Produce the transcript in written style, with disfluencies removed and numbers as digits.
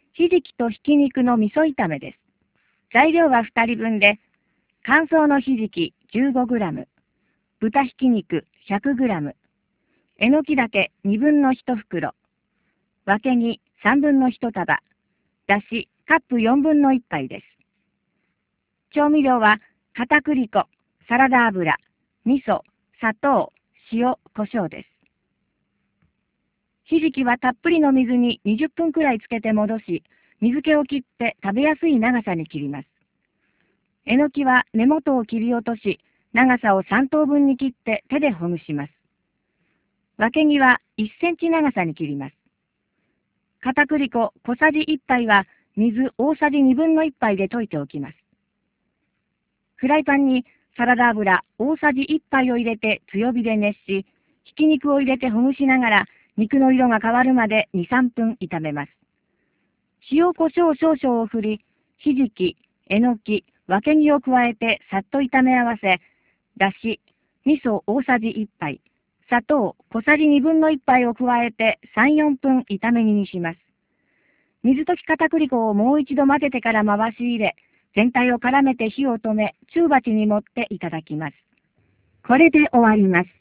ひじきとひき肉の味噌炒めです。材料は2人分で、乾燥のひじき 15g、豚ひき肉 100g、えのきだけ1/2袋、わけぎ1/3束、だしカップ1/4杯です。調味料は片栗粉、サラダ油、味噌、砂糖、塩、胡椒です。ひじきはたっぷりの水に20分くらいつけて戻し、水気を切って食べやすい長さに切ります。えのきは根元を切り落とし、長さを3等分に切って手でほぐします。わけぎは1センチ長さに切ります。片栗粉小さじ1杯は水大さじ1/2杯で溶いておきます。フライパンにサラダ油大さじ1杯を入れて強火で熱し、ひき肉を入れてほぐしながら肉の色が変わるまで2、3分炒めます。塩コショウ少々を振り、ひじき、えのき、わけぎを加えてさっと炒め合わせ、だし、味噌大さじ1杯、砂糖小さじ1/2杯を加えて3、4分炒め煮にします。水溶き片栗粉をもう一度混ぜてから回し入れ、全体を絡めて火を止め、中鉢に盛っていただきます。これで終わります。